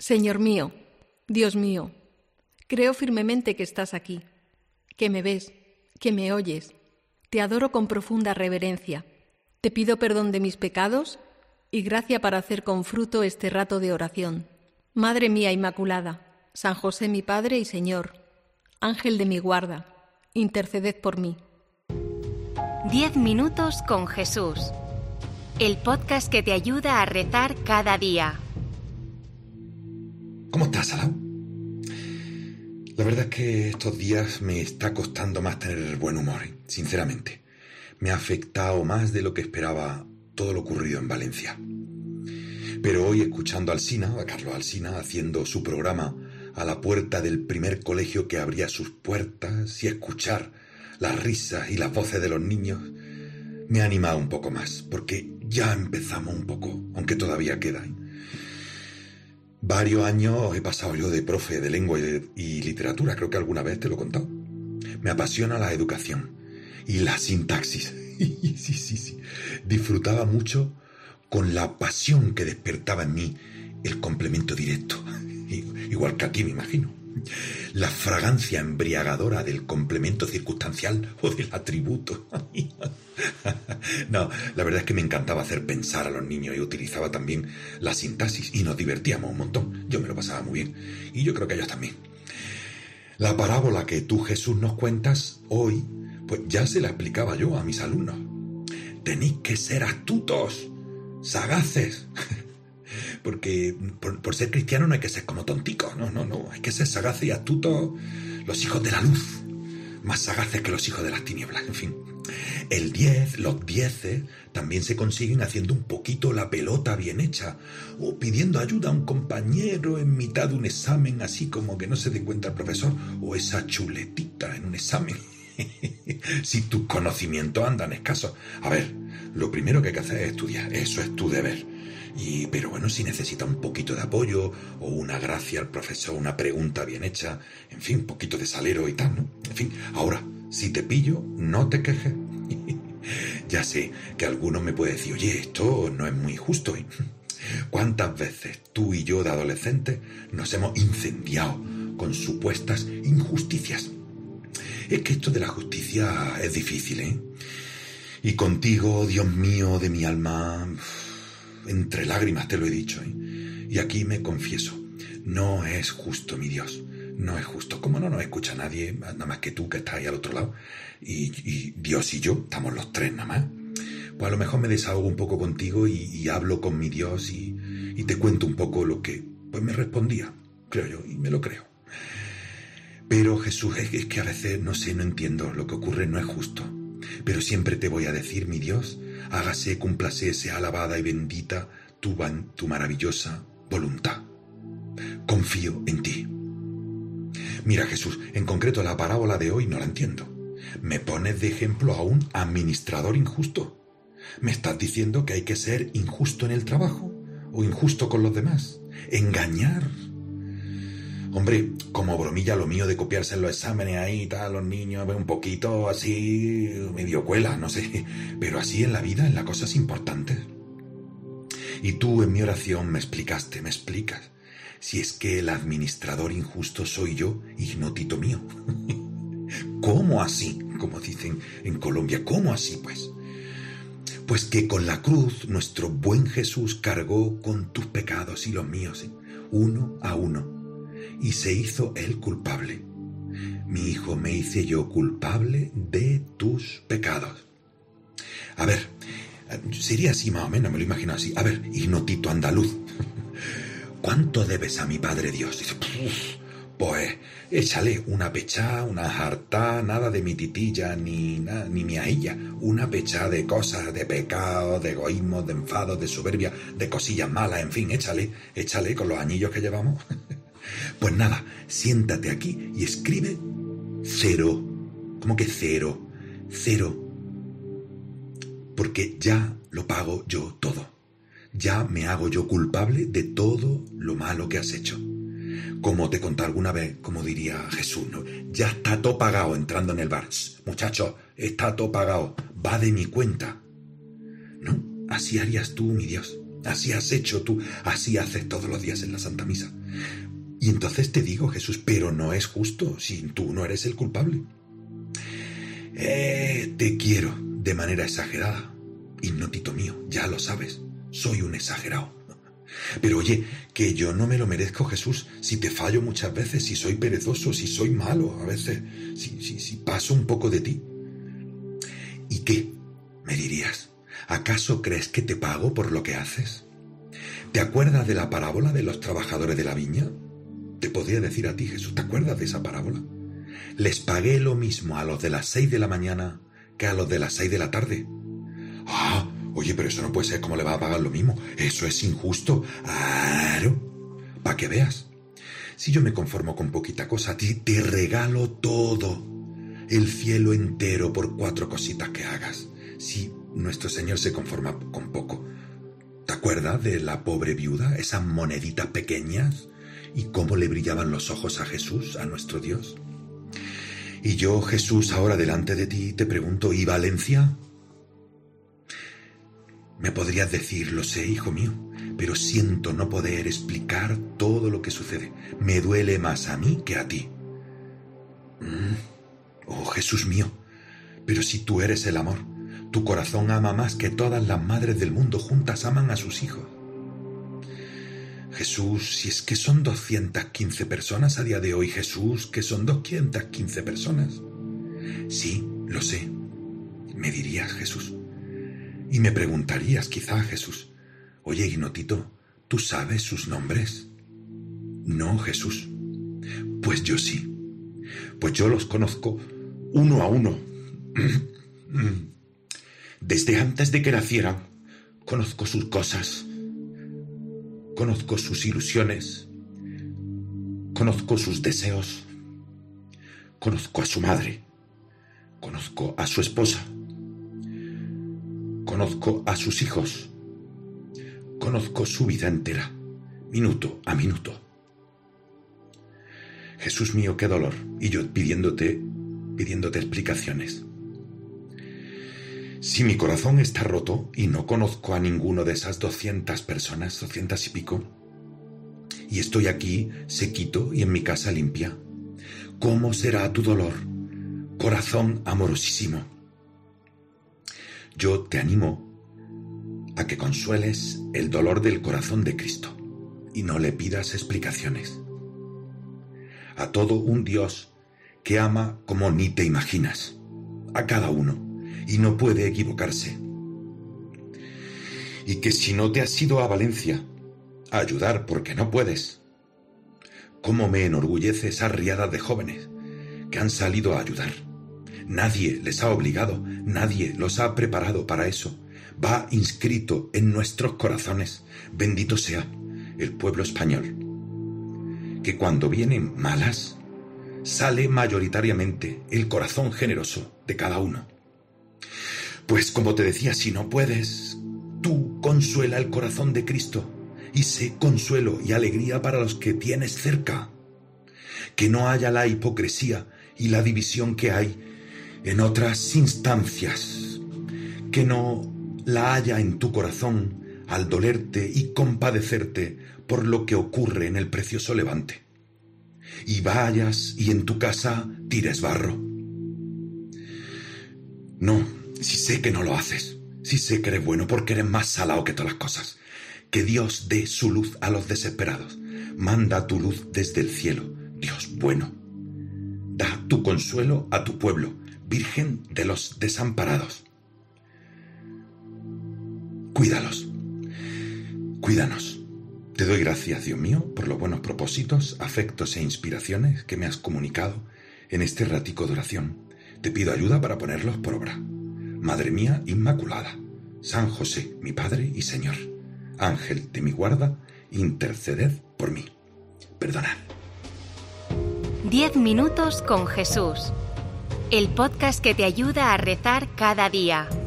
Señor mío, Dios mío, creo firmemente que estás aquí, que me ves, que me oyes. Te adoro con profunda reverencia. Te pido perdón de mis pecados y gracia para hacer con fruto este rato de oración. Madre mía Inmaculada, San José mi Padre y Señor, Ángel de mi guarda, interceded por mí. 10 minutos con Jesús. El podcast que te ayuda a rezar cada día. ¿Cómo estás, Salau? La verdad es que estos días me está costando más tener buen humor, sinceramente. Me ha afectado más de lo que esperaba todo lo ocurrido en Valencia. Pero hoy, escuchando a Carlos Alsina, haciendo su programa a la puerta del primer colegio que abría sus puertas, y escuchar las risas y las voces de los niños, me ha animado un poco más, porque ya empezamos un poco, aunque todavía queda. Varios años he pasado yo de profe de lengua y literatura, creo que alguna vez te lo he contado. Me apasiona la educación y la sintaxis. Sí. Disfrutaba mucho con la pasión que despertaba en mí el complemento directo, igual que aquí me imagino. La fragancia embriagadora del complemento circunstancial o del atributo. No, la verdad es que me encantaba hacer pensar a los niños y utilizaba también la sintaxis y nos divertíamos un montón. Yo me lo pasaba muy bien y yo creo que ellos también. La parábola que tú, Jesús, nos cuentas hoy, pues ya se la explicaba yo a mis alumnos. Tenéis que ser astutos, sagaces. Porque por ser cristiano no hay que ser como tonticos, no, hay que ser sagaces y astutos, los hijos de la luz, más sagaces que los hijos de las tinieblas, en fin. El 10, los 10 también se consiguen haciendo un poquito la pelota bien hecha, o pidiendo ayuda a un compañero en mitad de un examen, así como que no se dé cuenta el profesor, o esa chuletita en un examen. Si tus conocimientos andan escasos. A ver, lo primero que hay que hacer es estudiar, eso es tu deber. Pero bueno, si necesita un poquito de apoyo o una gracia al profesor, una pregunta bien hecha, en fin, un poquito de salero y tal, ¿no? En fin, ahora, si te pillo, no te quejes. Ya sé que alguno me puede decir, oye, esto no es muy justo. ¿Cuántas veces tú y yo de adolescentes nos hemos incendiado con supuestas injusticias? Es que esto de la justicia es difícil, ¿eh? Y contigo, Dios mío, de mi alma, entre lágrimas te lo he dicho, ¿eh? Y aquí me confieso, no es justo, mi Dios, no es justo. Como no nos escucha nadie, nada más que tú que estás ahí al otro lado, y Dios y yo, estamos los tres nada más, pues a lo mejor me desahogo un poco contigo y hablo con mi Dios y te cuento un poco lo que pues me respondía, creo yo, y me lo creo. Pero Jesús, es que a veces no entiendo, lo que ocurre no es justo. Pero siempre te voy a decir, mi Dios, hágase, cúmplase, sea alabada y bendita tu maravillosa voluntad. Confío en ti. Mira, Jesús, en concreto la parábola de hoy no la entiendo. Me pones de ejemplo a un administrador injusto. ¿Me estás diciendo que hay que ser injusto en el trabajo? ¿O injusto con los demás? ¿Engañar? Hombre, como bromilla lo mío de copiarse en los exámenes ahí y tal, los niños, un poquito así, medio cuela, no sé, pero así en la vida, en las cosas importantes. Y tú en mi oración me explicas, si es que el administrador injusto soy yo, ignotito mío. ¿Cómo así? Como dicen en Colombia, ¿cómo así pues? Pues que con la cruz nuestro buen Jesús cargó con tus pecados y los míos, uno a uno. Y se hizo él culpable. Mi hijo, me hice yo culpable de tus pecados. A ver, sería así más o menos, me lo imagino así. A ver, ignotito andaluz, ¿cuánto debes a mi Padre Dios? Dice, pues échale una pechá, una jartá, nada de mi titilla ni mi ahilla, una pechá de cosas, de pecados, de egoísmo, de enfados, de soberbia, de cosillas malas, en fin, échale con los añillos que llevamos. Pues nada, siéntate aquí y escribe 0. ¿Cómo que 0? 0. Porque ya lo pago yo todo. Ya me hago yo culpable de todo lo malo que has hecho. Como te conté alguna vez, como diría Jesús, ¿no? Ya está todo pagado entrando en el bar. Muchachos, está todo pagado. Va de mi cuenta. ¿No? Así harías tú, mi Dios. Así has hecho tú. Así haces todos los días en la Santa Misa. Y entonces te digo, Jesús, pero no es justo si tú no eres el culpable. Te quiero de manera exagerada. Hipnotito mío, ya lo sabes, soy un exagerado. Pero oye, que yo no me lo merezco, Jesús, si te fallo muchas veces, si soy perezoso, si soy malo a veces, si paso un poco de ti. ¿Y qué? Me dirías, ¿acaso crees que te pago por lo que haces? ¿Te acuerdas de la parábola de los trabajadores de la viña? Te podría decir a ti, Jesús, ¿te acuerdas de esa parábola? Les pagué lo mismo a los de las 6 de la mañana que a los de las 6 de la tarde. Ah, oye, pero eso no puede ser, ¿cómo le vas a pagar lo mismo? Eso es injusto. Claro, para que veas. Si yo me conformo con poquita cosa, a ti te regalo todo, el cielo entero por 4 cositas que hagas. Si nuestro Señor se conforma con poco. ¿Te acuerdas de la pobre viuda, esas moneditas pequeñas? ¿Y cómo le brillaban los ojos a Jesús, a nuestro Dios? Y yo, Jesús, ahora delante de ti te pregunto, ¿y Valencia? Me podrías decir, lo sé, hijo mío, pero siento no poder explicar todo lo que sucede. Me duele más a mí que a ti. Oh, Jesús mío, pero si tú eres el amor, tu corazón ama más que todas las madres del mundo juntas aman a sus hijos. Jesús, si es que son 215 personas a día de hoy, Jesús, que son 215 personas. Sí, lo sé, me dirías, Jesús. Y me preguntarías quizá, Jesús, oye, Ignotito, ¿tú sabes sus nombres? No, Jesús. Pues yo sí. Pues yo los conozco uno a uno. Desde antes de que nacieran, conozco sus cosas. Conozco sus ilusiones, conozco sus deseos, conozco a su madre, conozco a su esposa, conozco a sus hijos, conozco su vida entera, minuto a minuto. Jesús mío, qué dolor, y yo pidiéndote explicaciones. Si mi corazón está roto y no conozco a ninguno de esas 200 personas, 200 y pico, y estoy aquí sequito y en mi casa limpia, ¿cómo será tu dolor, corazón amorosísimo? Yo te animo a que consueles el dolor del corazón de Cristo y no le pidas explicaciones. A todo un Dios que ama como ni te imaginas, a cada uno, y no puede equivocarse. Y que si no te has ido a Valencia a ayudar porque no puedes, cómo me enorgullece esas riadas de jóvenes que han salido a ayudar. Nadie les ha obligado, nadie los ha preparado para eso. Va inscrito en nuestros corazones, bendito sea el pueblo español, que cuando vienen malas, sale mayoritariamente el corazón generoso de cada uno. Pues como te decía, si no puedes, tú consuela el corazón de Cristo y sé consuelo y alegría para los que tienes cerca. Que no haya la hipocresía y la división que hay en otras instancias. Que no la haya en tu corazón al dolerte y compadecerte por lo que ocurre en el precioso Levante. Y vayas y en tu casa tires barro. No. Si sé que no lo haces, si sé que eres bueno porque eres más salado que todas las cosas. Que Dios dé su luz a los desesperados. Manda tu luz desde el cielo, Dios bueno. Da tu consuelo a tu pueblo, Virgen de los desamparados. Cuídalos, cuídanos. Te doy gracias, Dios mío, por los buenos propósitos, afectos e inspiraciones que me has comunicado en este ratico de oración. Te pido ayuda para ponerlos por obra. Madre mía Inmaculada, San José, mi Padre y Señor, Ángel de mi guarda, interceded por mí. Perdonad. 10 minutos con Jesús. El podcast que te ayuda a rezar cada día.